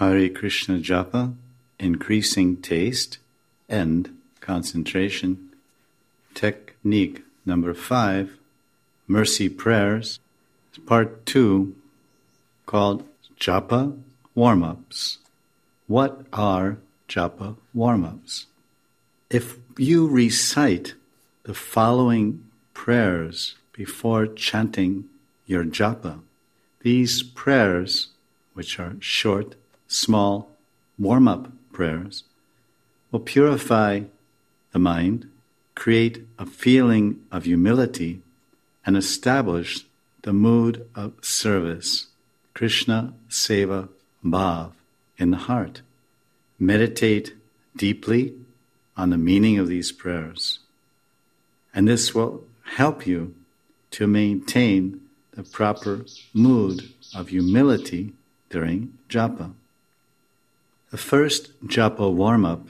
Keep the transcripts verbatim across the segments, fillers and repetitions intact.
Hare Krishna Japa, increasing taste and concentration. Technique number five, mercy prayers, part two, called Japa warm-ups. What are Japa warm-ups? If you recite the following prayers before chanting your Japa, these prayers, which are short, small, warm-up prayers, will purify the mind, create a feeling of humility, and establish the mood of service, Krishna Seva Bhav, in the heart. Meditate deeply on the meaning of these prayers, and this will help you to maintain the proper mood of humility during japa. The first japa warm-up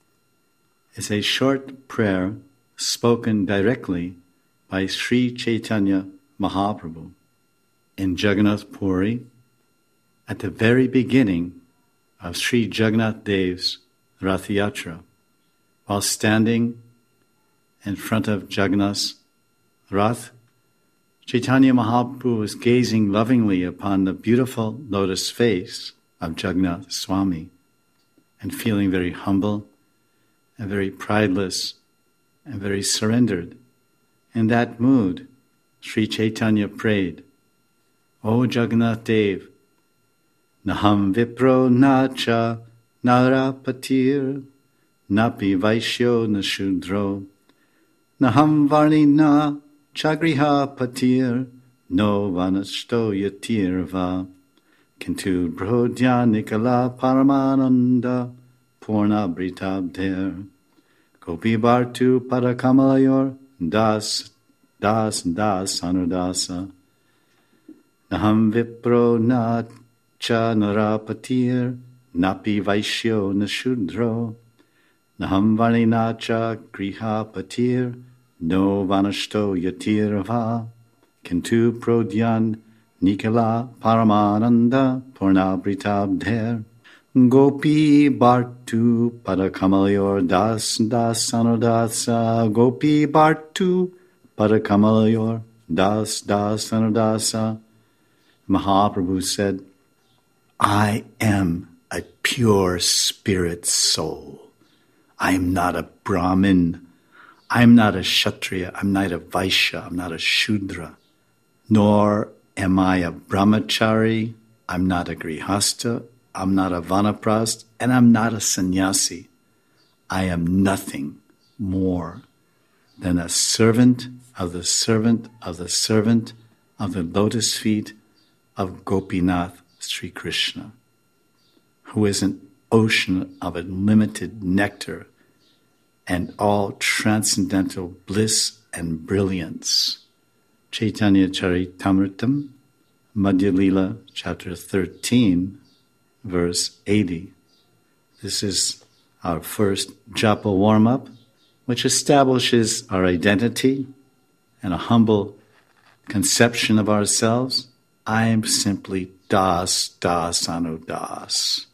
is a short prayer spoken directly by Sri Chaitanya Mahaprabhu in Jagannath Puri at the very beginning of Sri Jagannath Dev's Rath Yatra, while standing in front of Jagannath's Rath. Chaitanya Mahaprabhu was gazing lovingly upon the beautiful lotus face of Jagannath Swami and feeling very humble and very prideless and very surrendered. In that mood, Sri Chaitanya prayed, O Jagannath Dev, Naham Vipro Nacha Narapatir Napi Vaishyo Nashudro Naham Varnina Chagriha Patir No Vanashto Yatirva Kintu Brodya Nikala Paramananda Purna Britabdher Gopi Bartu Parakamalayor Das Das Das Anudasa Naham Vipro Nacha Narapatir Napi Vaishyo Nashudro Naham Varninacha Griha Patir No Vanashto Yatirva Kintu Prodyan Nikala Paramananda Purnabritabdher Gopi Bartu Padakamayor Das Das Anudasa Gopi Bartu Padakamayor Das Das Anudasa. Mahaprabhu said, I am a pure spirit soul. I am not a Brahmin. I'm not a Kshatriya. I'm not a Vaishya. I'm not a Shudra. Nor am I a Brahmachari. I'm not a Grihastha. I'm not a Vanaprast. And I'm not a sannyasi. I am nothing more than a servant of the servant of the servant of the lotus feet of Gopinath Sri Krishna, who is an ocean of unlimited nectar and all transcendental bliss and brilliance. Chaitanya Charitamritam, Madhya Lila, chapter thirteen, verse eighty. This is our first japa warm-up, which establishes our identity and a humble conception of ourselves. I am simply Das, Das, Anu Das.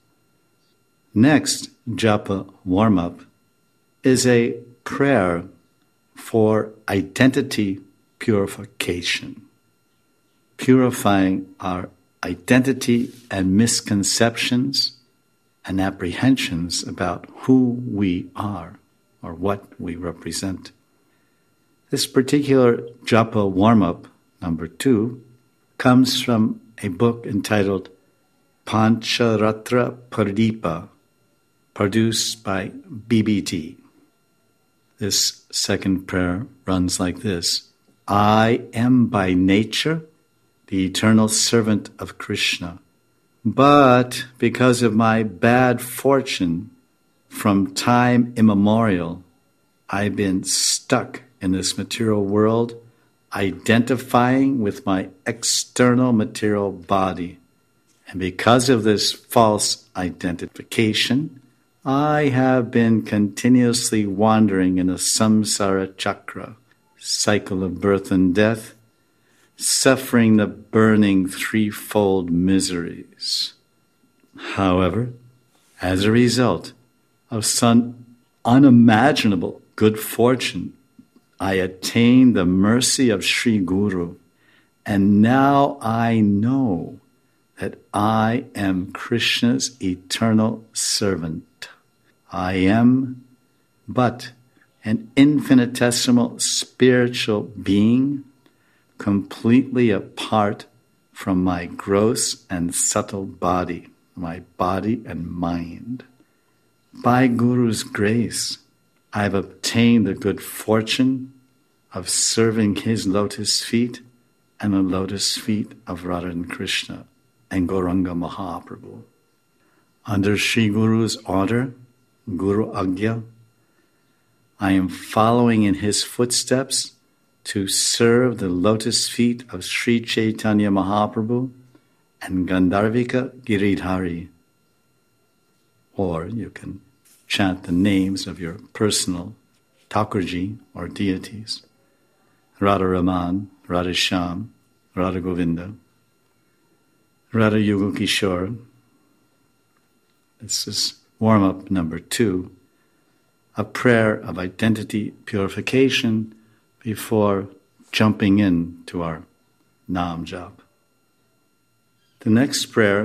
Next japa warm-up is a prayer for identity purification, purifying our identity and misconceptions and apprehensions about who we are or what we represent. This particular japa warm-up, number two, comes from a book entitled Pancharatra Pardipa, produced by B B T. This second prayer runs like this. I am by nature the eternal servant of Krishna, but because of my bad fortune from time immemorial, I've been stuck in this material world, identifying with my external material body. And because of this false identification, I have been continuously wandering in a samsara chakra, cycle of birth and death, suffering the burning threefold miseries. However, as a result of some unimaginable good fortune, I attained the mercy of Sri Guru, and now I know that I am Krishna's eternal servant. I am but an infinitesimal spiritual being, completely apart from my gross and subtle body, my body and mind. By Guru's grace, I have obtained the good fortune of serving his lotus feet and the lotus feet of Radha and Krishna and Gauranga Mahaprabhu. Under Sri Guru's order, Guru Agya, I am following in his footsteps to serve the lotus feet of Sri Chaitanya Mahaprabhu and Gandharvika Giridhari. Or you can chant the names of your personal Thakurji or deities. Radha Raman, Radha Shyam, Radha Govinda, Radha Yugal Kishore. This is warm-up number two, a prayer of identity purification before jumping into our Nam Jap. The next prayer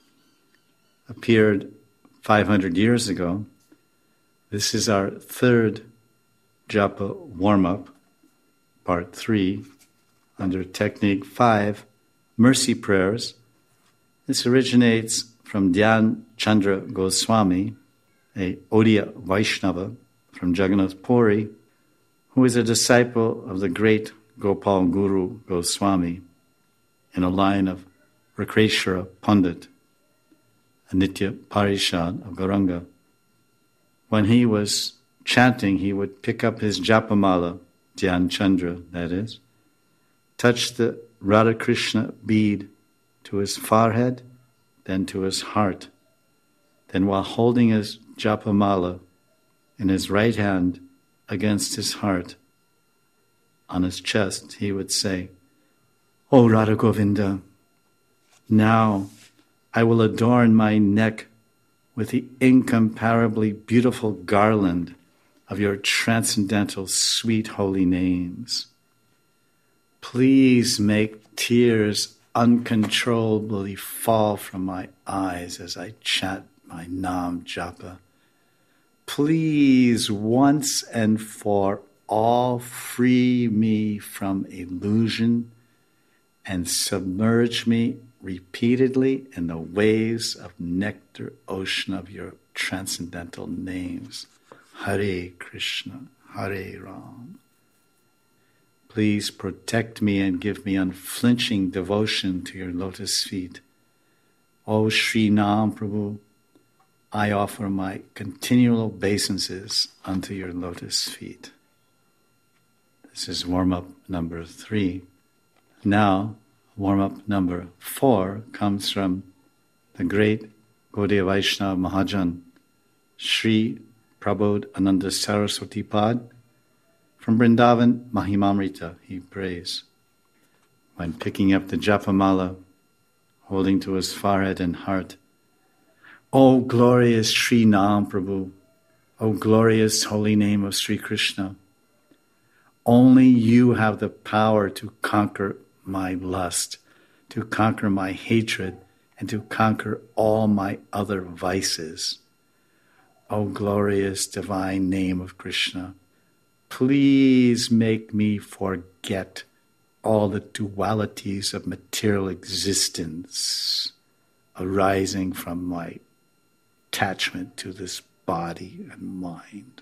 appeared five hundred years ago. This is our third Japa warm-up, part three, under technique five, mercy prayers. This originates from Dhyan Chandra Goswami, a Odia Vaishnava from Jagannath Puri, who is a disciple of the great Gopal Guru Goswami in a line of Rakreshwara Pandit, a Nitya Parishad of Gauranga. When he was chanting, he would pick up his Japamala, Dhyan Chandra, that is, touch the Radha Krishna bead to his forehead, then to his heart. Then while holding his Japamala in his right hand against his heart, on his chest, he would say, "O Radha Govinda, now I will adorn my neck with the incomparably beautiful garland of your transcendental sweet holy names. Please make tears uncontrollably fall from my eyes as I chant my Nam Japa. Please once and for all free me from illusion and submerge me repeatedly in the waves of nectar ocean of your transcendental names. Hare Krishna, Hare Ram. Please protect me and give me unflinching devotion to your lotus feet. O Sri Nam Prabhu, I offer my continual obeisances unto your lotus feet." This is warm-up number three. Now, warm-up number four comes from the great Gaudiya Vaishnava Mahajan, Sri Prabodh Ananda Saraswati Pad. From Vrindavan, Mahimamrita, he prays. When picking up the Japamala, holding to his forehead and heart, O glorious Sri Nam Prabhu, O glorious holy name of Sri Krishna, only you have the power to conquer my lust, to conquer my hatred, and to conquer all my other vices. O glorious divine name of Krishna, please make me forget all the dualities of material existence arising from my attachment to this body and mind.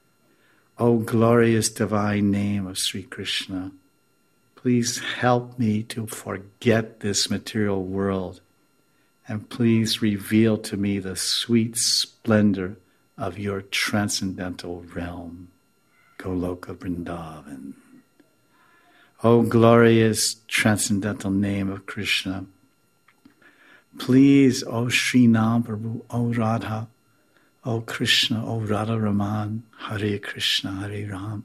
O glorious divine name of Sri Krishna, please help me to forget this material world, and please reveal to me the sweet splendor of your transcendental realm, Goloka Vrindavan. O glorious transcendental name of Krishna, please, O Sri Nam Prabhu, O Radha, O Krishna, O Radha Raman, Hare Krishna, Hare Ram,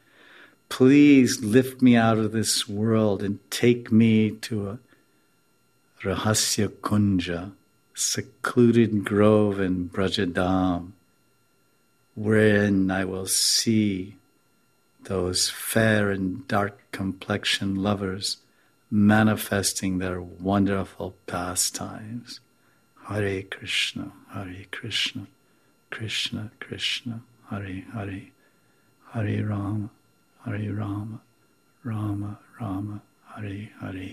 please lift me out of this world and take me to a Rahasya Kunja, secluded grove in Brajadam, wherein I will see those fair and dark complexioned lovers manifesting their wonderful pastimes. Hare Krishna, Hare Krishna, Krishna Krishna, Hare Hare, Hare Rama, Hare Rama, Rama Rama, Hare Hare.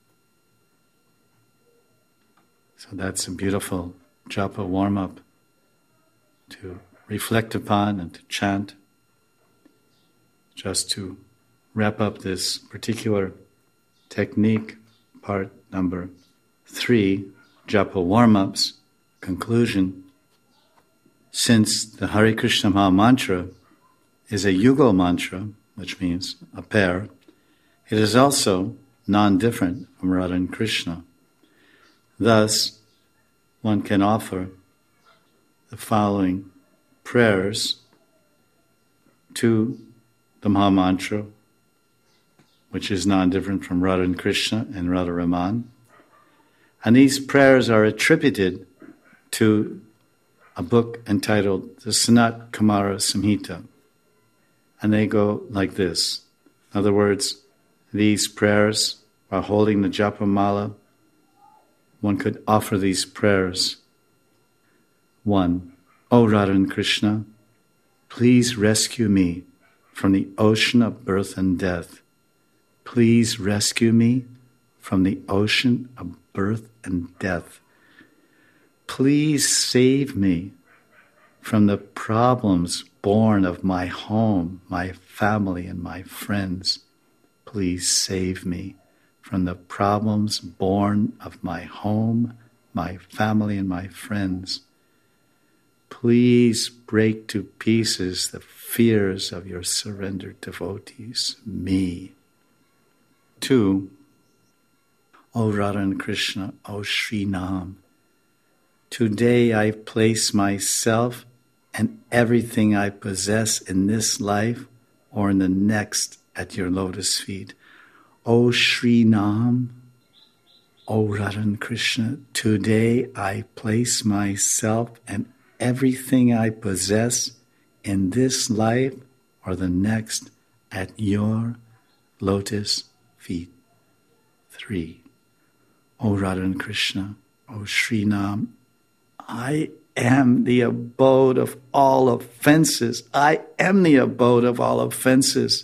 So that's a beautiful japa warm-up to reflect upon and to chant. Just to wrap up this particular technique, part number three, japa warm-ups, conclusion. Since the Hare Krishna Maha Mantra is a yugal mantra, which means a pair, it is also non-different from Radha and Krishna. Thus, one can offer the following prayers to the Maha Mantra, which is non-different from Radha and Krishna and Radha Raman. And these prayers are attributed to a book entitled the Sanat Kumara Samhita. And they go like this. In other words, these prayers, while holding the japa mala, one could offer these prayers. One, O Radha and Krishna, please rescue me from the ocean of birth and death. Please rescue me from the ocean of birth and death. Please save me from the problems born of my home, my family, and my friends. Please save me from the problems born of my home, my family, and my friends. Please break to pieces the fears of your surrendered devotees, me. Two, O Radha and Krishna, O Sri Nam, today I place myself and everything I possess in this life or in the next at your lotus feet. O Sri Nam, O Radha and Krishna, today I place myself and everything I possess in this life or the next at your lotus feet. Three, O Radha and Krishna, O Sri Nam, I am the abode of all offenses. I am the abode of all offenses.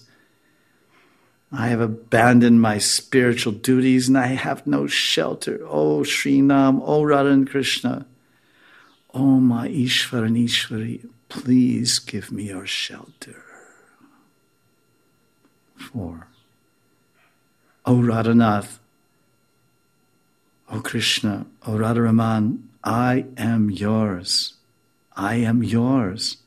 I have abandoned my spiritual duties and I have no shelter. O Sri Nam, O Radha and Krishna, O my Ishvara and Ishvari, please give me your shelter. Four, O Radhanath, O Krishna, O Radharaman, I am yours. I am yours.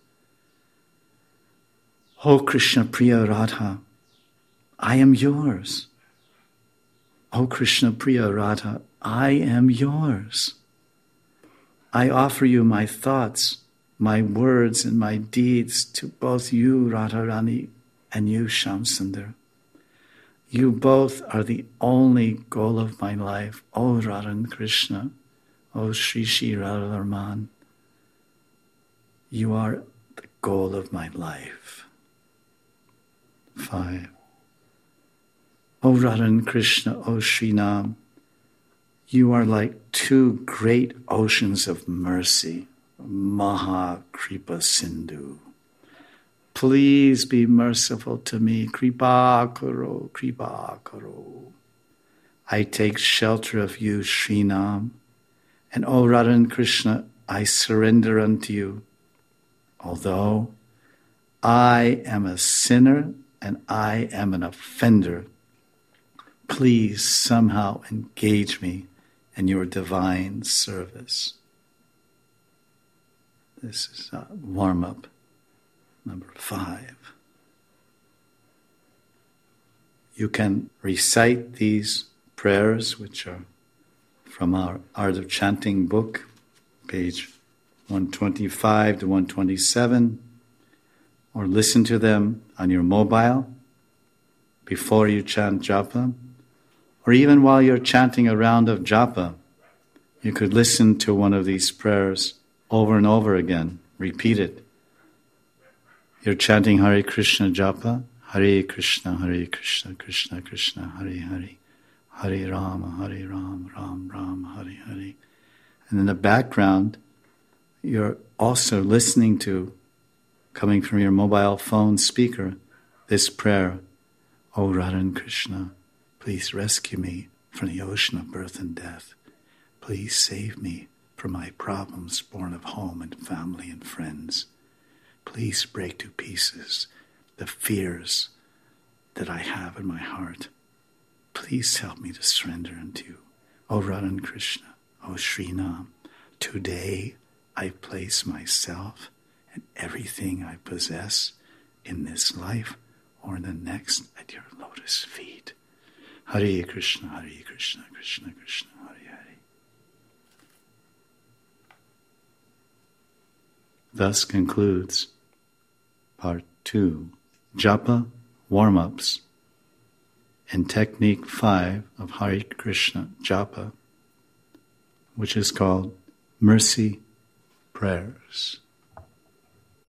O Krishna Priya Radha, I am yours. O Krishna Priya Radha, I am yours. I offer you my thoughts, my words, and my deeds to both you, Radharani, and you, Shamsundar. You both are the only goal of my life, O Radha and Krishna, O Sri Sri Radharaman. You are the goal of my life. Five. O Radha and Krishna, O Sri Nam, you are like two great oceans of mercy, Maha Kripa Sindhu. Please be merciful to me. Kripa karo, kripa karo. I take shelter of you, Sri Nam, and O Radha and Krishna, I surrender unto you. Although I am a sinner and I am an offender, please somehow engage me in your divine service. This is a warm-up number five. You can recite these prayers, which are from our Art of Chanting book, page one twenty-five to one twenty-seven, or listen to them on your mobile before you chant japa, or even while you're chanting a round of japa, You could listen to one of these prayers over and over again. Repeat it. You're chanting Hare Krishna japa. Hare Krishna, Hare Krishna, Krishna Krishna, Hare Hare. Hare Rama, Hare Rama, Ram Ram, Hare Hare. And in the background, you're also listening to, coming from your mobile phone speaker, this prayer. O Radhan Krishna, please rescue me from the ocean of birth and death. Please save me from my problems born of home and family and friends. Please break to pieces the fears that I have in my heart. Please help me to surrender unto you. O Radhan Krishna, O Srinam, today I place myself and everything I possess in this life or in the next at your lotus feet. Hare Krishna, Hare Krishna, Krishna Krishna, Hare Hare. Thus concludes part two, Japa warm-ups and technique five of Hare Krishna Japa, which is called Mercy Prayers.